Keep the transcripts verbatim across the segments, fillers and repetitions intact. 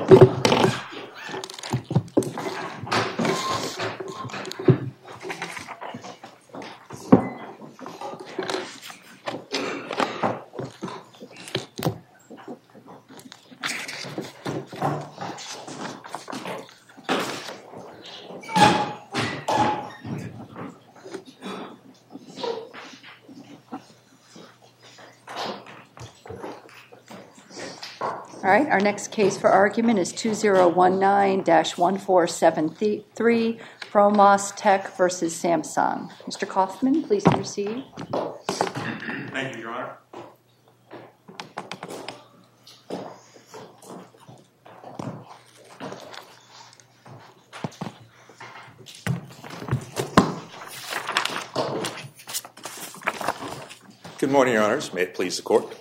All right, our next case for argument is two zero one nine dash one four seven three, Promos Tech versus Samsung. Mister Kaufman, please proceed. Thank you, Your Honor. Good morning, Your Honors. May it please the Court.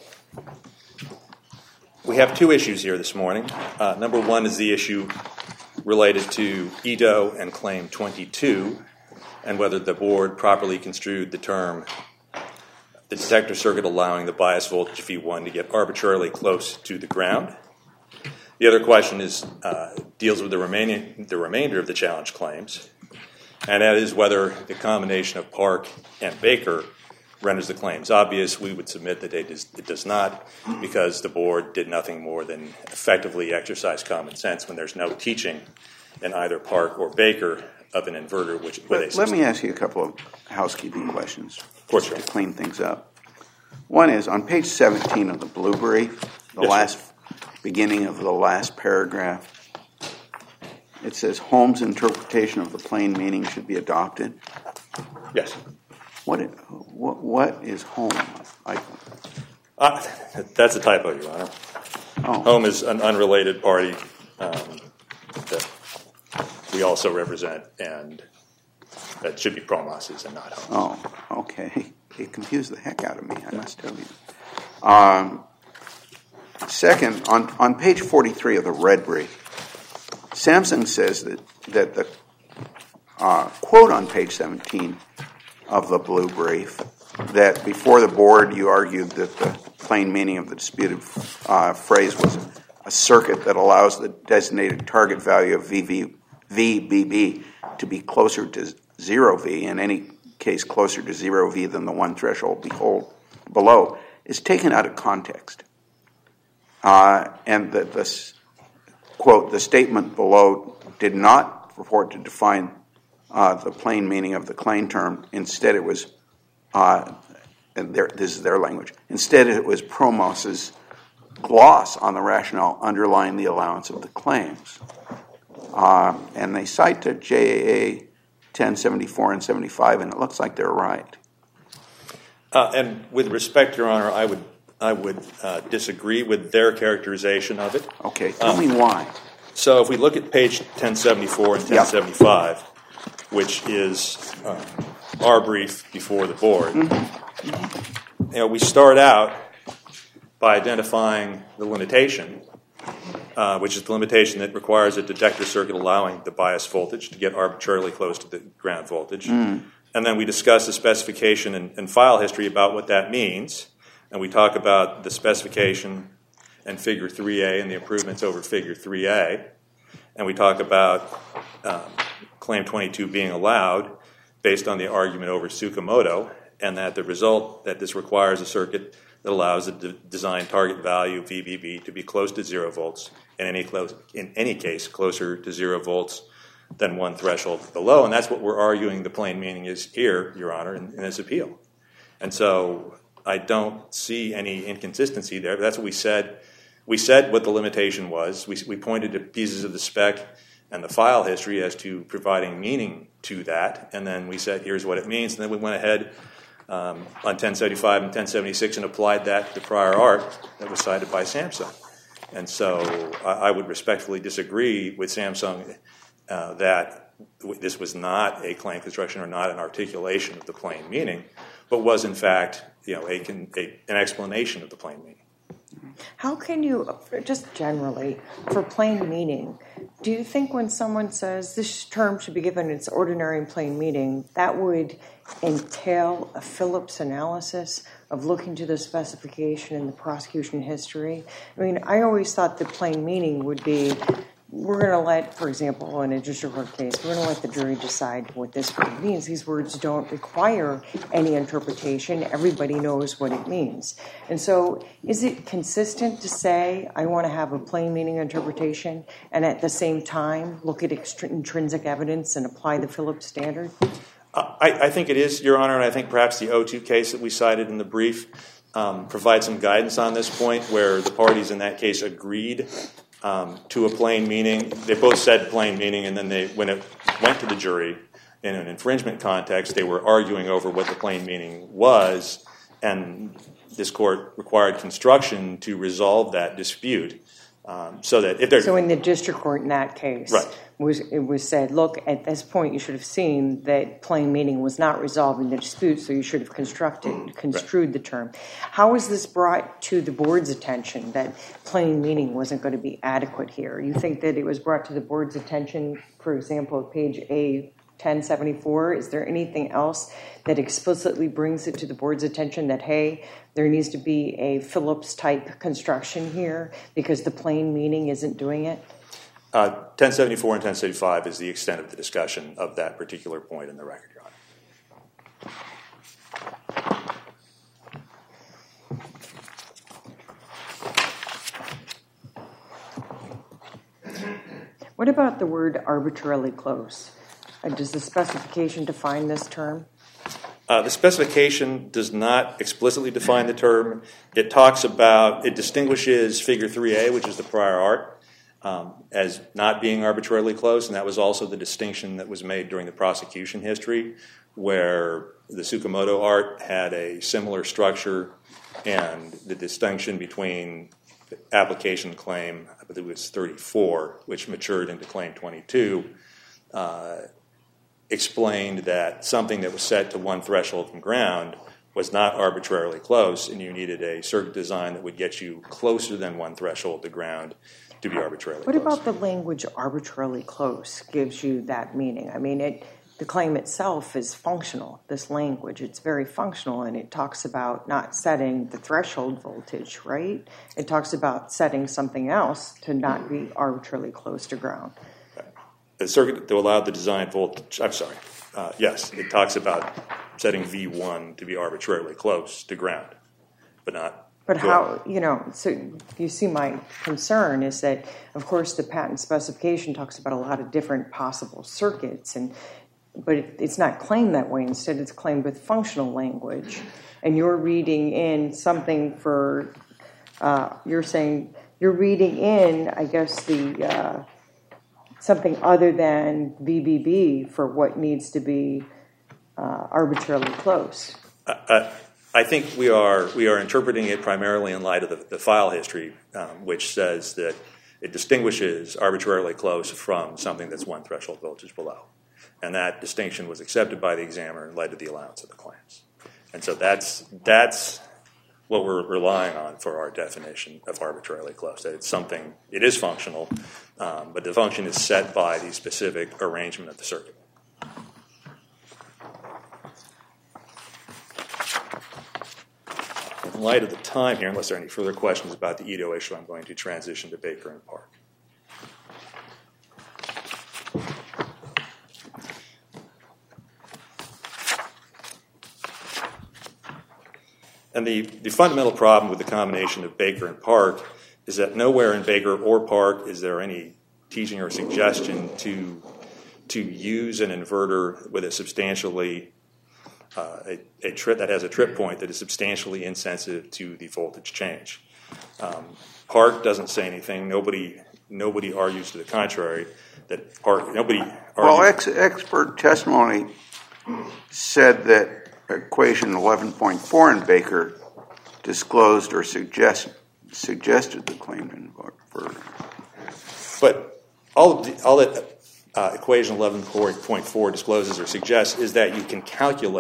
We have two issues here this morning. Uh, number one is the issue related to E D O and Claim twenty-two and whether the Board properly construed the term the detector circuit allowing the bias voltage V one to get arbitrarily close to the ground. The other question is uh, deals with the remaining the remainder of the challenge claims, and that is whether the combination of Park and Baker renders the claims obvious. We would submit that it, is, it does not, because the Board did nothing more than effectively exercise common sense when there's no teaching in either Park or Baker of an inverter. Which let, let me ask you a couple of housekeeping questions, of course, to clean things up. One is on page seventeen of the blue brief, the yes, last sir. beginning of the last paragraph. It says Holmes' interpretation of the plain meaning should be adopted. Yes. What is, what, what is home? I, uh, that's a typo, Your Honor. Oh. Home is an unrelated party um, that we also represent, and that should be Promos's and not Home. Oh, okay. It confused the heck out of me, I must tell you. Um, second, on, on page forty-three of the red brief, Samsung says that, that the uh, quote on page seventeen of the blue brief, that before the Board you argued that the plain meaning of the disputed uh, phrase was a circuit that allows the designated target value of V B B to be closer to zero V, in any case closer to zero V than the one threshold behold, below, is taken out of context. Uh, and that this, quote, the statement below did not purport to define Uh, the plain meaning of the claim term. Instead, it was, uh, and their, this is their language, instead it was Promos's gloss on the rationale underlying the allowance of the claims. Uh, and they cite to J A A ten seventy-four and seventy-five, and it looks like they're right. Uh, and with respect, Your Honor, I would, I would uh, disagree with their characterization of it. Okay, tell um, me why. So if we look at page ten seventy-four and ten seventy-five, yep, which is uh, our brief before the Board, mm-hmm. you know, we start out by identifying the limitation, uh, which is the limitation that requires a detector circuit allowing the bias voltage to get arbitrarily close to the ground voltage. Mm. And then we discuss the specification and, and file history about what that means, and we talk about the specification and Figure three A and the improvements over Figure three A, and we talk about um, Claim twenty-two being allowed based on the argument over Tsukamoto, and that the result that this requires a circuit that allows the de- design target value V B B to be close to zero volts, in any, close, in any case closer to zero volts than one threshold below. And that's what we're arguing the plain meaning is here, Your Honor, in, in this appeal. And so I don't see any inconsistency there. That's what we said. We said what the limitation was. We, we pointed to pieces of the spec and the file history as to providing meaning to that, and then we said, here's what it means, and then we went ahead um, on ten seventy-five and ten seventy-six and applied that to prior art that was cited by Samsung. And so I, I would respectfully disagree with Samsung uh, that this was not a claim construction or not an articulation of the plain meaning, but was in fact, you know, a, a, an explanation of the plain meaning. How can you, just generally, for plain meaning, do you think when someone says this term should be given its ordinary and plain meaning, that would entail a Phillips analysis of looking to the specification in the prosecution history? I mean, I always thought the plain meaning would be, we're going to let, for example, in a district court case, we're going to let the jury decide what this word means. These words don't require any interpretation. Everybody knows what it means. And so is it consistent to say, I want to have a plain meaning interpretation, and at the same time look at extr- intrinsic evidence and apply the Phillips standard? Uh, I, I think it is, Your Honor, and I think perhaps the O two case that we cited in the brief um, provides some guidance on this point, where the parties in that case agreed Um, to a plain meaning. They both said plain meaning, and then they, when it went to the jury in an infringement context, they were arguing over what the plain meaning was, and this court required construction to resolve that dispute. Um, so that if there's so in the district court in that case, right. was it was said, look, at this point you should have seen that plain meaning was not resolving the dispute, so you should have constructed construed right. the term. How was this brought to the board's attention that plain meaning wasn't going to be adequate here? You think that it was brought to the board's attention, for example, page A ten seventy-four? Is there anything else that explicitly brings it to the board's attention that, hey, there needs to be a Phillips-type construction here because the plain meaning isn't doing it? Uh, ten seventy-four and ten seventy-five is the extent of the discussion of that particular point in the record, Your Honor. What about the word arbitrarily close? Uh, does the specification define this term? Uh, the specification does not explicitly define the term. It talks about, it distinguishes Figure three A, which is the prior art, um, as not being arbitrarily close, and that was also the distinction that was made during the prosecution history, where the Tsukamoto art had a similar structure, and the distinction between the application claim, I believe it was thirty-four, which matured into claim twenty-two, uh, explained that something that was set to one threshold from ground was not arbitrarily close, and you needed a circuit design that would get you closer than one threshold to ground to be arbitrarily what close. What about the language arbitrarily close gives you that meaning? I mean, it the claim itself is functional, this language. It's very functional, and it talks about not setting the threshold voltage, right? It talks about setting something else to not be arbitrarily close to ground. The circuit to allow the design voltage, I'm sorry, uh, yes, it talks about setting V one to be arbitrarily close to ground, but not. But how, you know, so you see my concern is that, of course, the patent specification talks about a lot of different possible circuits, and but it, it's not claimed that way. Instead, it's claimed with functional language, and you're reading in something for, uh, you're saying, you're reading in, I guess, the... Uh, something other than V B B for what needs to be uh, arbitrarily close. Uh, I think we are we are interpreting it primarily in light of the, the file history, um, which says that it distinguishes arbitrarily close from something that's one threshold voltage below. And that distinction was accepted by the examiner and led to the allowance of the claims. And so that's that's what we're relying on for our definition of arbitrarily close. That it's something, it is functional, um, but the function is set by the specific arrangement of the circuit. In light of the time here, unless there are any further questions about the Ito issue, I'm going to transition to Baker and Park. And the, the fundamental problem with the combination of Baker and Park is that nowhere in Baker or Park is there any teaching or suggestion to, to use an inverter with a substantially, uh, a, a trip that has a trip point that is substantially insensitive to the voltage change. Um, Park doesn't say anything. Nobody, nobody argues to the contrary that Park, nobody argues. Well, ex- expert testimony said that equation eleven point four in Baker disclosed or suggest, suggested the claimed inverter. But all, of the, all that uh, equation eleven point four discloses or suggests is that you can calculate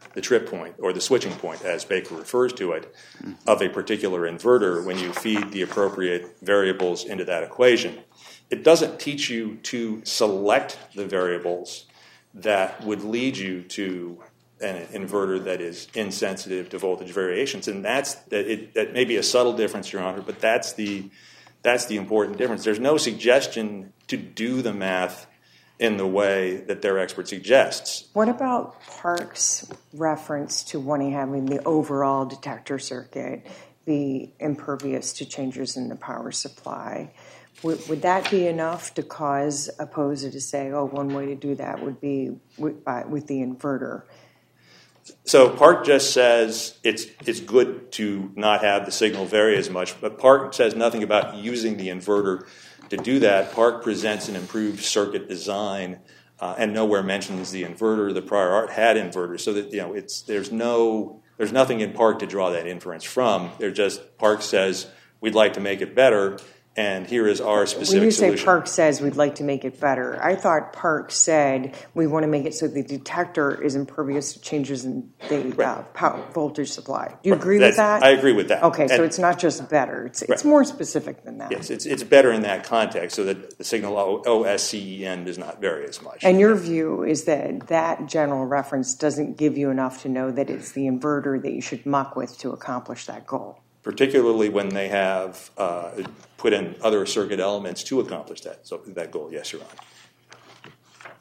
the trip point, or the switching point, as Baker refers to it, of a particular inverter when you feed the appropriate variables into that equation. It doesn't teach you to select the variables that would lead you to an inverter that is insensitive to voltage variations, and that's that. It, that may be a subtle difference, Your Honor, but that's the that's the important difference. There's no suggestion to do the math in the way that their expert suggests. What about Park's reference to wanting having the overall detector circuit be impervious to changes in the power supply? Would, would that be enough to cause a poser to say, oh, one way to do that would be with, by, with the inverter? So Park just says it's it's good to not have the signal vary as much, but Park says nothing about using the inverter to do that. Park presents an improved circuit design, uh, and nowhere mentions the inverter. The prior art had inverters, so that you know it's there's no there's nothing in Park to draw that inference from. They're just Park says we'd like to make it better. And here is our specific when you solution. Say Park says we'd like to make it better, I thought Park said we want to make it so the detector is impervious to changes in the right. uh, power, voltage supply. Do you right. agree That's, with that? I agree with that. Okay, and, so it's not just better. It's, right. it's more specific than that. Yes, it's, it's better in that context so that the signal O S C E N does not vary as much. And your view is that that general reference doesn't give you enough to know that it's the inverter that you should muck with to accomplish that goal. Particularly when they have uh, put in other circuit elements to accomplish that so that goal. Yes, Your Honor.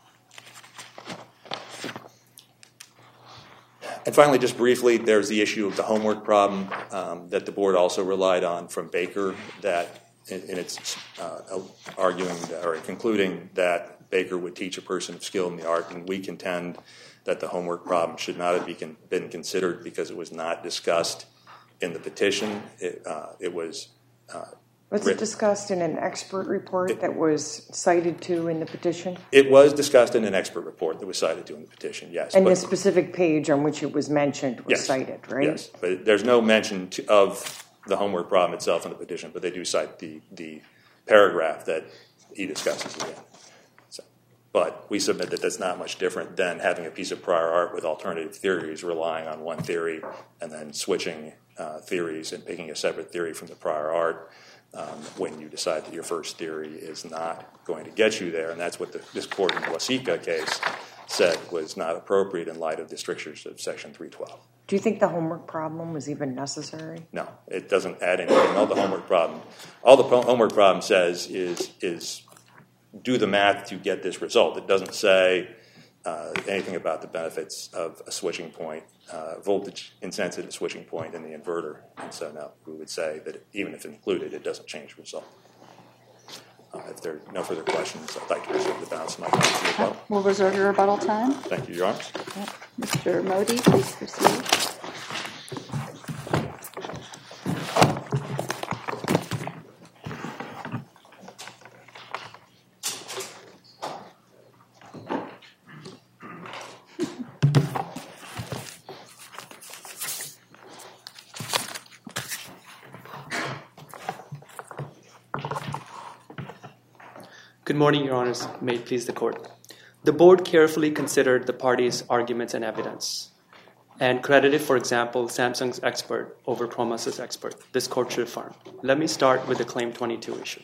And finally, just briefly, there's the issue of the homework problem um, that the board also relied on from Baker, that in, in its uh, arguing or concluding that Baker would teach a person of skill in the art, and we contend that the homework problem should not have been considered because it was not discussed in the petition. It, uh, it was uh, Was written. it discussed in an expert report it, that was cited to in the petition? It was discussed in an expert report that was cited to in the petition, yes. And but, the specific page on which it was mentioned was yes, cited, right? Yes, but there's no mention to, of the homework problem itself in the petition, but they do cite the, the paragraph that he discusses again. So, but we submit that that's not much different than having a piece of prior art with alternative theories relying on one theory and then switching Uh, theories and picking a separate theory from the prior art um, when you decide that your first theory is not going to get you there. And that's what the, this court in the Wasika case said was not appropriate in light of the strictures of Section three twelve. Do you think the homework problem was even necessary? No, it doesn't add anything. All the homework problem, all the homework problem says is is do the math to get this result. It doesn't say uh, anything about the benefits of a switching point, uh, voltage insensitive switching point in the inverter. And so, no, we would say that even if included, it doesn't change the result. Uh, if there are no further questions, I'd like to reserve the balance of my time for your rebuttal. We'll reserve your rebuttal time. Thank you, Your Honor. Yep. Mister Modi, please proceed. Good morning, Your Honors. May it please the Court. The Board carefully considered the parties' arguments and evidence and credited, for example, Samsung's expert over Promas's expert. This Court should affirm. Let me start with the Claim twenty-two issue.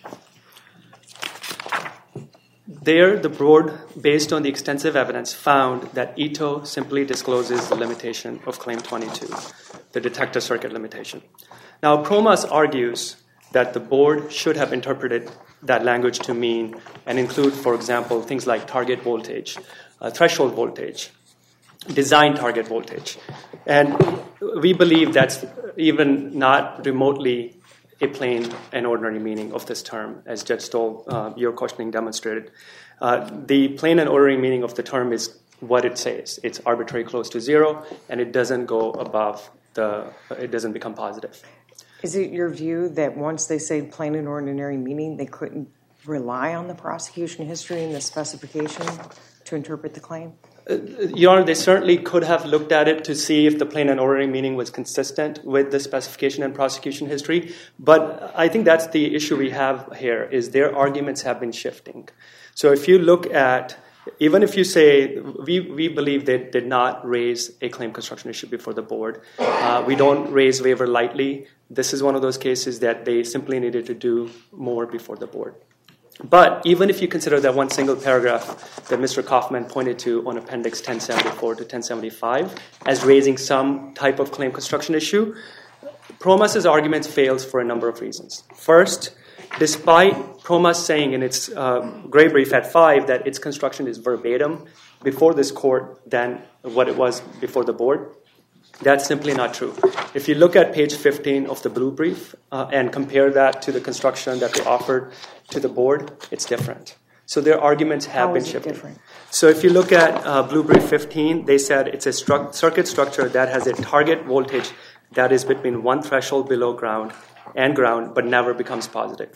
There, the Board, based on the extensive evidence, found that Ito simply discloses the limitation of Claim twenty-two, the detector circuit limitation. Now, Promas argues that the Board should have interpreted that language to mean and include, for example, things like target voltage, uh, threshold voltage, design target voltage. And we believe that's even not remotely a plain and ordinary meaning of this term, as Judge Stoll, uh, your questioning demonstrated. Uh, the plain and ordinary meaning of the term is what it says. It's arbitrary close to zero, and it doesn't go above the, it doesn't become positive. Is it your view that once they say plain and ordinary meaning, they couldn't rely on the prosecution history and the specification to interpret the claim? Uh, Your Honor, they certainly could have looked at it to see if the plain and ordinary meaning was consistent with the specification and prosecution history. But I think that's the issue we have here, is their arguments have been shifting. So if you look at Even if you say, we, we believe they did not raise a claim construction issue before the board. Uh, we don't raise waiver lightly. This is one of those cases that they simply needed to do more before the board. But even if you consider that one single paragraph that Mister Kaufman pointed to on Appendix ten seventy-four to ten seventy-five as raising some type of claim construction issue, PROMAS's argument fails for a number of reasons. First, despite PROMAS saying in its uh, gray brief at five that its construction is verbatim before this court than what it was before the board, that's simply not true. If you look at page fifteen of the blue brief uh, and compare that to the construction that they offered to the board, it's different. So their arguments have How been is it shifted. different? So if you look at uh, blue brief fifteen, they said it's a stru- circuit structure that has a target voltage that is between one threshold below ground and ground, but never becomes positive.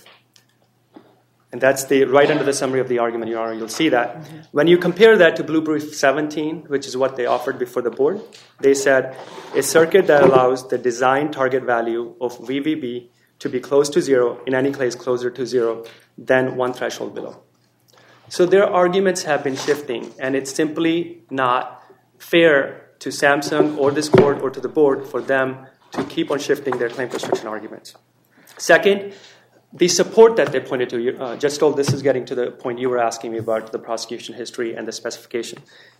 And that's the right under the summary of the argument, Your Honor. You'll see that. Mm-hmm. When you compare that to Blue Brief seventeen, which is what they offered before the board, they said a circuit that allows the design target value of V V B to be close to zero, in any case closer to zero, than one threshold below. So their arguments have been shifting, and it's simply not fair to Samsung or this court or to the board for them to keep on shifting their claim construction arguments. Second, the support that they pointed to, uh, Judge Stoll, this is getting to the point you were asking me about the prosecution history and the specification.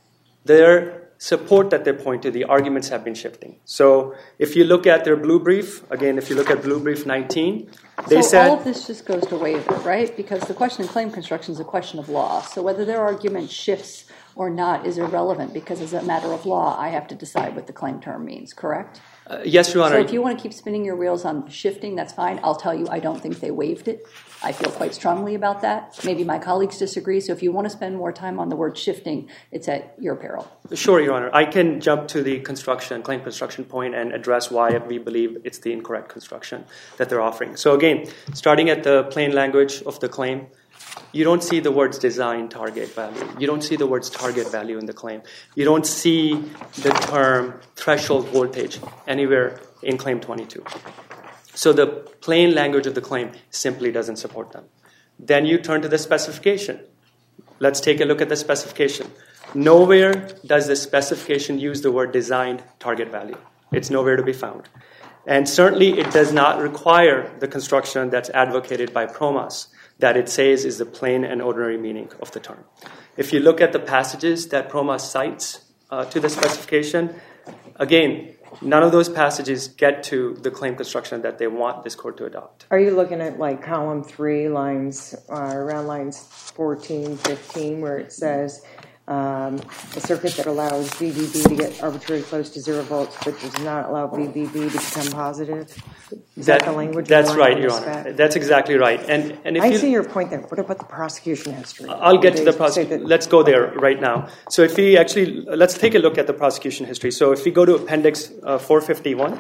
Their support that they point to, the arguments have been shifting. So if you look at their blue brief, again, if you look at blue brief nineteen, they so said... all of this just goes to waiver, right? Because the question in claim construction is a question of law. So whether their argument shifts or not is irrelevant, because as a matter of law, I have to decide what the claim term means, correct? Uh, yes, Your Honor. So if you want to keep spinning your wheels on shifting, that's fine. I'll tell you I don't think they waived it. I feel quite strongly about that. Maybe my colleagues disagree. So if you want to spend more time on the word shifting, it's at your peril. Sure, Your Honor. I can jump to the construction, claim construction point and address why we believe it's the incorrect construction that they're offering. So again, starting at the plain language of the claim, you don't see the words design target value. You don't see the words target value in the claim. You don't see the term threshold voltage anywhere in Claim twenty-two. So the plain language of the claim simply doesn't support them. Then you turn to the specification. Let's take a look at the specification. Nowhere does the specification use the word designed target value. It's nowhere to be found. And certainly it does not require the construction that's advocated by PROMAS, that it says is the plain and ordinary meaning of the term. If you look at the passages that PROMAS cites uh, to the specification, again, none of those passages get to the claim construction that they want this court to adopt. Are you looking at like column three, lines uh, around lines fourteen, fifteen, where it says um, a circuit that allows V V B to get arbitrarily close to zero volts, but does not allow V V B to become positive? Is that, that the language? That's right, Your Honor. That's exactly right. And and if I you, see your point there. What about the prosecution history? I'll get to the prosecution. Let's go there right now. So if we actually, let's take a look at the prosecution history. So if we go to Appendix uh, four fifty-one.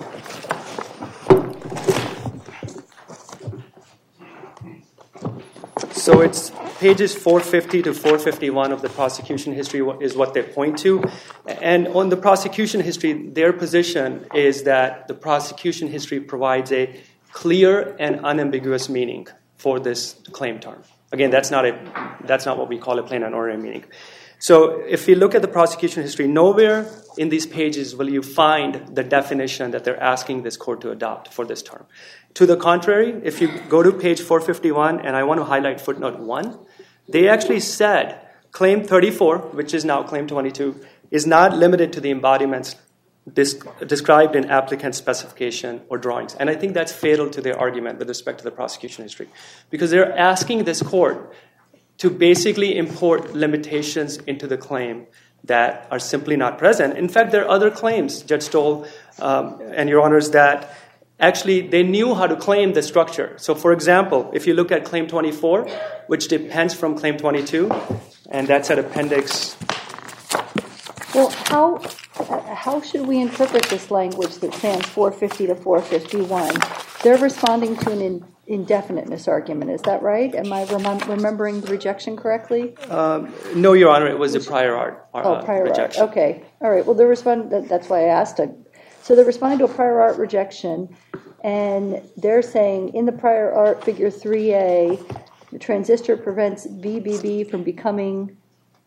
So it's pages four fifty to four fifty-one of the prosecution history is what they point to. And on the prosecution history, their position is that the prosecution history provides a clear and unambiguous meaning for this claim term. Again, that's not a that's not what we call a plain and ordinary meaning. So if you look at the prosecution history, nowhere in these pages will you find the definition that they're asking this court to adopt for this term. To the contrary, if you go to page four fifty-one, and I want to highlight footnote one, they actually said claim thirty-four, which is now claim twenty-two, is not limited to the embodiments dis- described in applicant specification or drawings. And I think that's fatal to their argument with respect to the prosecution history, because they're asking this court to basically import limitations into the claim that are simply not present. In fact, there are other claims, Judge Stoll um, and Your Honors, that actually they knew how to claim the structure. So, for example, if you look at Claim twenty-four, which depends from Claim twenty-two, and that's at Appendix... Well, how how should we interpret this language that spans four fifty to four fifty-one? They're responding to an in, indefiniteness argument. Is that right? Am I rem- remembering the rejection correctly? Um, no, Your Honor, it was a prior art uh, oh, prior rejection. Art. Okay. All right. Well, they're respond- that, that's why I asked. A, so they're responding to a prior art rejection, and they're saying in the prior art figure three A, the transistor prevents V B B from becoming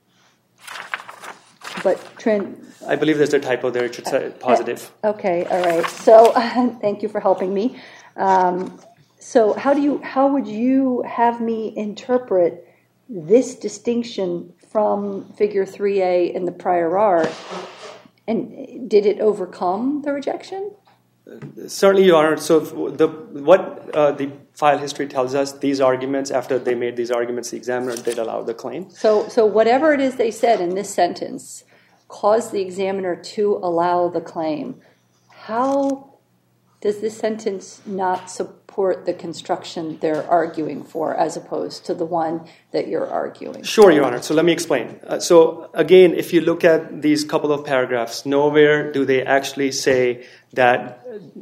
but trend. I believe there's a typo there. It should say positive. Okay, all right. So thank you for helping me. Um, so how do you? How would you have me interpret this distinction from Figure three A in the prior art? And did it overcome the rejection? Certainly, Your Honor. So the what uh, the file history tells us, these arguments, after they made these arguments, the examiner did allow the claim. So, so whatever it is they said in this sentence caused the examiner to allow the claim. How does this sentence not support the construction they're arguing for as opposed to the one that you're arguing? Sure, Your Honor. So let me explain. Uh, so again, if you look at these couple of paragraphs, nowhere do they actually say that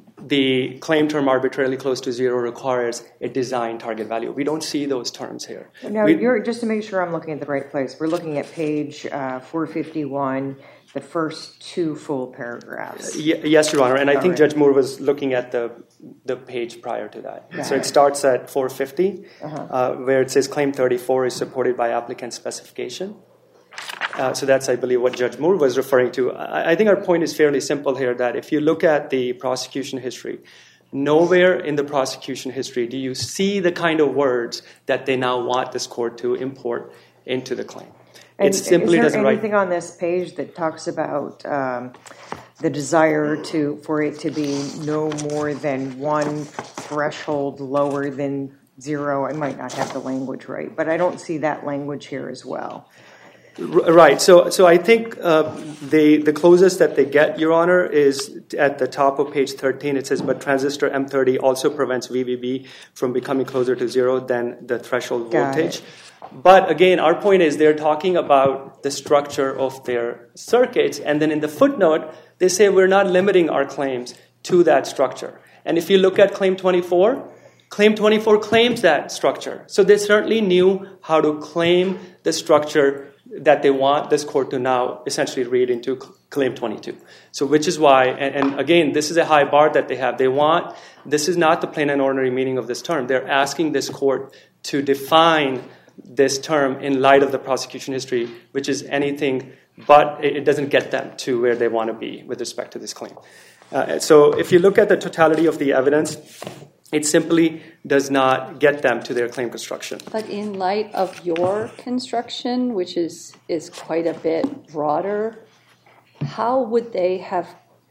the claim term arbitrarily close to zero requires a design target value. We don't see those terms here. Now, we, you're, just to make sure I'm looking at the right place, we're looking at page uh, four fifty-one, the first two full paragraphs. Y- yes, Your Honor. And I All think right. Judge Moore was looking at the the page prior to that. Yeah. So it starts at four fifty, Uh-huh. uh, where it says Claim thirty-four is supported by applicant specification. Uh, so that's, I believe, what Judge Moore was referring to. I, I think our point is fairly simple here, that if you look at the prosecution history, nowhere in the prosecution history do you see the kind of words that they now want this court to import into the claim. And it simply is doesn't there write. anything on this page that talks about um, the desire to for it to be no more than one threshold lower than zero? I might not have the language right, but I don't see that language here as well. Right. So, so I think uh, the the closest that they get, Your Honor, is at the top of page thirteen. It says, "But transistor M thirty also prevents V V B from becoming closer to zero than the threshold Got voltage." it. But again, our point is they're talking about the structure of their circuits, and then in the footnote they say we're not limiting our claims to that structure. And if you look at Claim twenty-four, Claim twenty-four claims that structure. So they certainly knew how to claim the structure that they want this court to now essentially read into Claim twenty-two. So which is why, and, and again, this is a high bar that they have. They want, this is not the plain and ordinary meaning of this term. They're asking this court to define this term in light of the prosecution history, which is anything but it, it doesn't get them to where they want to be with respect to this claim. Uh, so if you look at the totality of the evidence, it simply does not get them to their claim construction. But in light of your construction, which is, is quite a bit broader, how would they have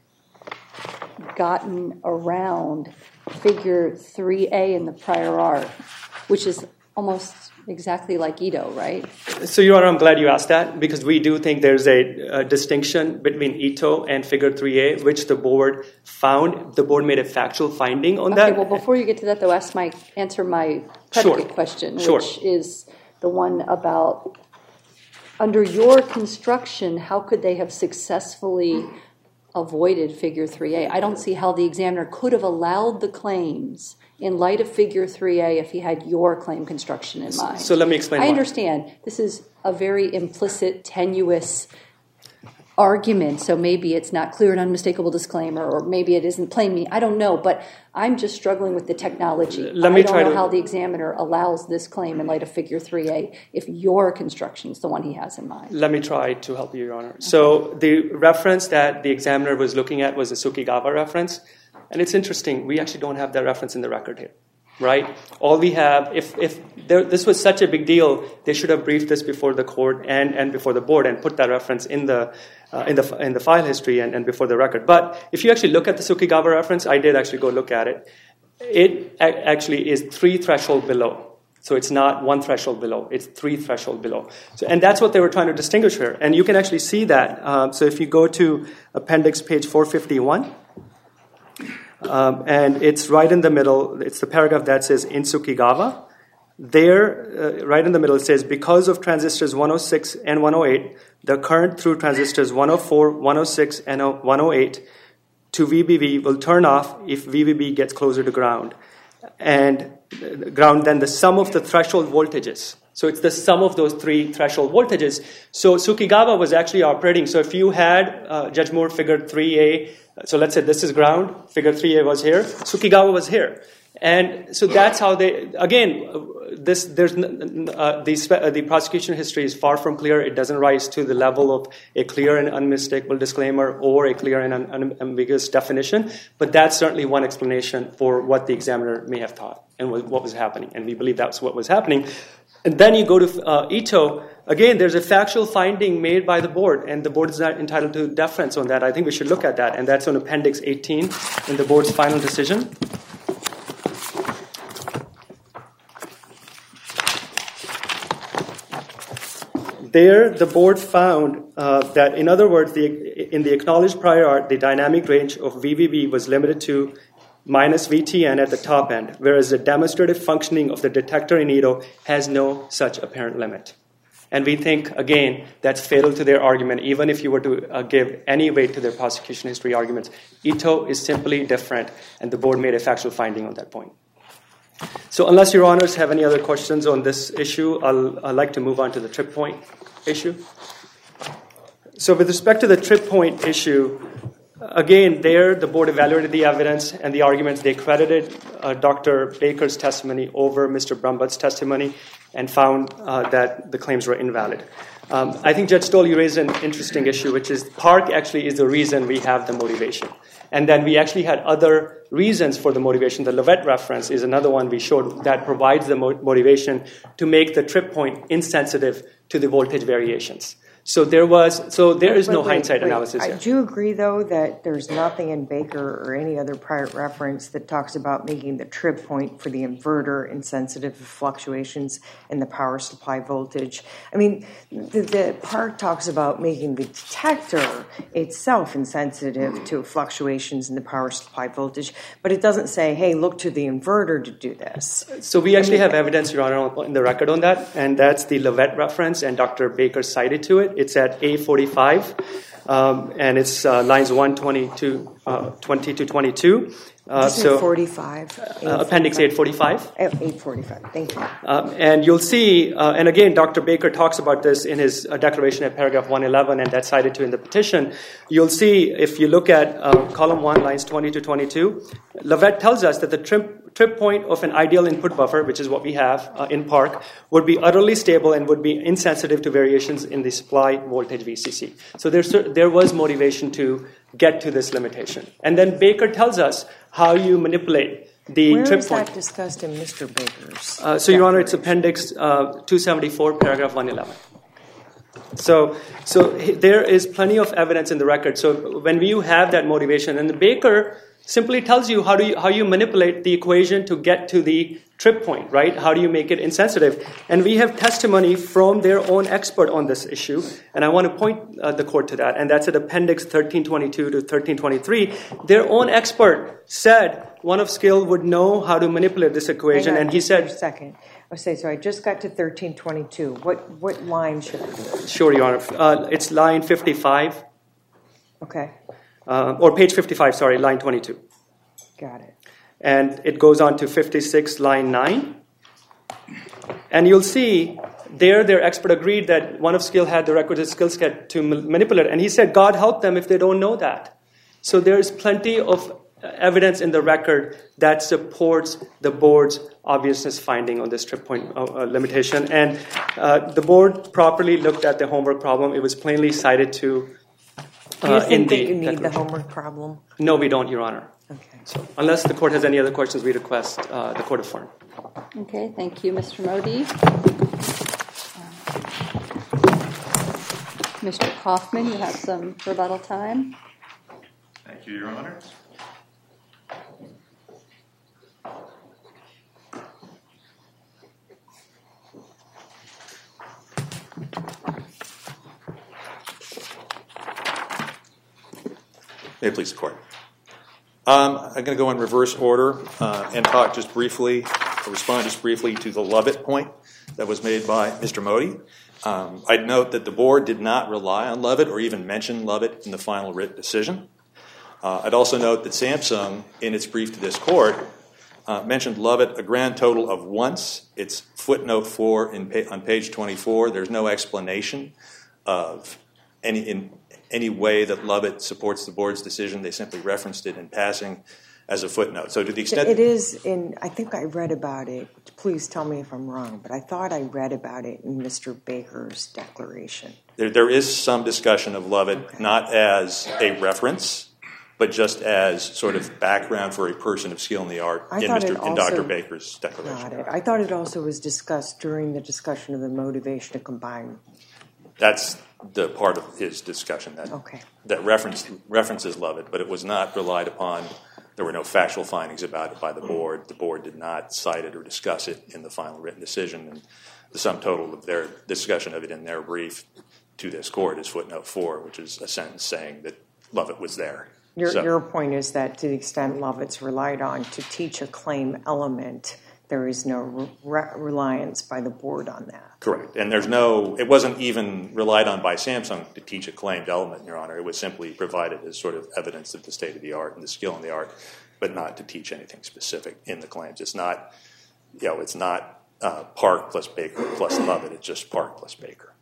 gotten around Figure three A in the prior art, which is almost exactly like Ito, right? So, Your Honor, I'm glad you asked that, because we do think there's a, a distinction between Ito and Figure three A, which the board found. The board made a factual finding on Okay, that. well, before you get to that, though, ask my, answer my predicate Sure. question, Sure. which is the one about, under your construction, how could they have successfully avoided Figure three A? I don't see how the examiner could have allowed the claims in light of Figure three A if he had your claim construction in mind. So let me explain I why. understand this is a very implicit, tenuous argument, so maybe it's not clear and unmistakable disclaimer, or maybe it isn't plain meaning. I don't know, but I'm just struggling with the technology. Let me I don't try know to- how the examiner allows this claim in light of Figure three A if your construction is the one he has in mind. Let me try to help you, Your Honor. So the reference that the examiner was looking at was the Tsukigawa reference. And it's interesting, we actually don't have that reference in the record here, right? All we have, if, if there, this was such a big deal, they should have briefed this before the court and, and before the board and put that reference in the uh, in the in the file history and, and before the record. But if you actually look at the Tsukigawa reference, I did actually go look at it. It a- actually is three threshold below. So it's not one threshold below, it's three threshold below. So, and that's what they were trying to distinguish here. And you can actually see that. Um, so if you go to appendix page four fifty-one, Um, and it's right in the middle. It's the paragraph that says in Tsukigawa. There, uh, right in the middle, it says, because of transistors one oh six and one oh eight, the current through transistors one oh four, one oh six, and one oh eight to V B B will turn off if V B B gets closer to ground. And uh, ground, then the sum of the threshold voltages. So it's the sum of those three threshold voltages. So Tsukigawa was actually operating. So if you had, uh, Judge Moore figured three A, so let's say this is ground, figure three A was here, Tsukigawa was here. And so that's how they, again, this there's uh, the, uh, the prosecution history is far from clear. It doesn't rise to the level of a clear and unmistakable disclaimer or a clear and un- unambiguous definition, but that's certainly one explanation for what the examiner may have thought and what was happening, and we believe that's what was happening. And then you go to uh, Ito. Again, there's a factual finding made by the board, and the board is not entitled to deference on that. I think we should look at that, and that's on Appendix eighteen in the board's final decision. There, the board found uh, that, in other words, the, in the acknowledged prior art, the dynamic range of V V B was limited to minus V T N at the top end, whereas the demonstrative functioning of the detector in Ito has no such apparent limit. And we think, again, that's fatal to their argument, even if you were to uh, give any weight to their prosecution history arguments. Ito is simply different, and the board made a factual finding on that point. So unless your honors have any other questions on this issue, I'll, I'd like to move on to the trip point issue. So with respect to the trip point issue, again, there the board evaluated the evidence and the arguments. They credited uh, Doctor Baker's testimony over Mister Brumbutt's testimony and found uh, that the claims were invalid. Um, I think, Judge Stoll, you raised an interesting issue, which is Park actually is the reason we have the motivation. And then we actually had other reasons for the motivation. The Lovett reference is another one we showed that provides the mo- motivation to make the trip point insensitive to the voltage variations. So there was, so there is wait, no wait, hindsight wait. analysis I here. do agree, though, that there's nothing in Baker or any other prior reference that talks about making the trip point for the inverter insensitive to fluctuations in the power supply voltage. I mean, the, the part talks about making the detector itself insensitive to fluctuations in the power supply voltage, but it doesn't say, hey, look to the inverter to do this. So we actually I mean, have evidence, Your Honor, in the record on that, and that's the Lovett reference, and Doctor Baker cited to it. It's at A forty-five, um, and it's uh, lines one twenty-two, uh, twenty to twenty-two. Uh, so forty-five. Uh, appendix eight forty-five. eight forty-five, thank you. Um, and you'll see, uh, and again, Doctor Baker talks about this in his uh, declaration at paragraph one eleven, and that's cited to in the petition. You'll see, if you look at uh, column one, lines twenty to twenty-two, Lovett tells us that the trip, trip point of an ideal input buffer, which is what we have uh, in Park, would be utterly stable and would be insensitive to variations in the supply voltage V C C. So there's, there was motivation to get to this limitation. And then Baker tells us how you manipulate the Where trip is point. that discussed in Mister Baker's? Uh, so, Your Honor, it's appendix uh, two seventy-four, paragraph one eleven. So, so there is plenty of evidence in the record. So when you have that motivation, and the Baker simply tells you how do you how you manipulate the equation to get to the trip point, right? How do you make it insensitive? And we have testimony from their own expert on this issue, and I want to point uh, the court to that, and that's at appendix thirteen twenty-two to thirteen twenty-three. Their own expert said one of skill would know how to manipulate this equation, Hang on, and he just said... a second. I say, so I just got to thirteen twenty-two. What what line should I be? Sure, Your Honor. Uh, it's line fifty-five. Okay, Uh, or page fifty-five, sorry, line twenty-two. got it. And it goes on to fifty-six, line nine. And you'll see there their expert agreed that one of skill had the requisite skill set to ma- manipulate. And he said, God help them if they don't know that. So there's plenty of evidence in the record that supports the board's obviousness finding on this trip point uh, uh, limitation. And uh, the board properly looked at the homework problem. It was plainly cited to Do you uh, think in that the you need the declaration. homework problem? No, we don't, Your Honor. Okay. So unless the court has any other questions, we request uh, the court affirm. Okay, thank you, Mister Modi. Mister Kaufman, you have some rebuttal time. Thank you, Your Honor. May it please the court. Um, I'm going to go in reverse order uh, and talk just briefly, or respond just briefly to the Lovett point that was made by Mister Modi. Um, I'd note that the board did not rely on Lovett or even mention Lovett in the final written decision. Uh, I'd also note that Samsung, in its brief to this court, uh, mentioned Lovett a grand total of once. It's footnote four in pa- on page twenty-four. There's no explanation of any in any way that Lovett supports the board's decision. They simply referenced it in passing. as a footnote. So to the extent it is in, I think I read about it. Please tell me if I'm wrong, but I thought I read about it in Mister Baker's declaration. There, there is some discussion of Lovett, okay. not as a reference, but just as sort of background for a person of skill in the art I in, Mister Also, in Doctor Baker's declaration. Got it. I thought it also was discussed during the discussion of the motivation to combine. That's the part of his discussion that okay. that reference, references Lovett, but it was not relied upon. There were no factual findings about it by the board. The board did not cite it or discuss it in the final written decision. And the sum total of their discussion of it in their brief to this court is footnote four, which is a sentence saying that Lovett was there. Your, so, your point is that to the extent Lovett's relied on to teach a claim element, there is no re- reliance by the board on that. Correct. And there's no, it wasn't even relied on by Samsung to teach a claimed element, Your Honor. It was simply provided as sort of evidence of the state of the art and the skill in the art, but not to teach anything specific in the claims. It's not, you know, it's not uh, Park plus Baker plus Lovett. It's just Park plus Baker.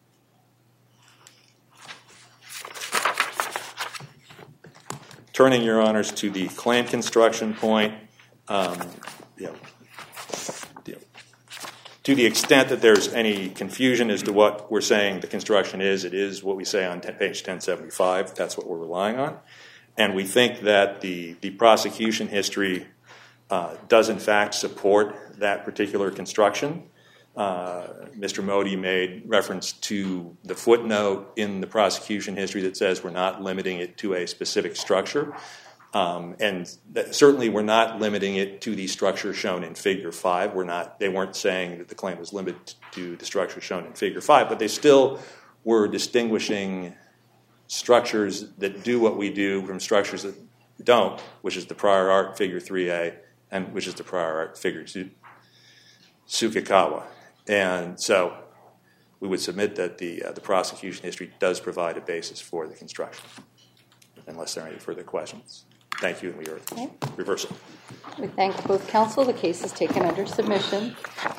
Turning, Your Honors, to the claim construction point, um, you know, you know, to the extent that there's any confusion as to what we're saying the construction is, it is what we say on t- page ten seventy-five. That's what we're relying on. And we think that the, the prosecution history uh, does, in fact, support that particular construction. Uh, Mister Modi made reference to the footnote in the prosecution history that says we're not limiting it to a specific structure. Um, and that certainly we're not limiting it to the structure shown in Figure five. We're not, they weren't saying that the claim was limited to the structure shown in Figure five, but they still were distinguishing structures that do what we do from structures that don't, which is the prior art Figure three A and which is the prior art Figure Tsukikawa. And so we would submit that the uh, the prosecution history does provide a basis for the construction, unless there are any further questions. Thank you, and we are okay. reversal. We thank both counsel. The case is taken under submission.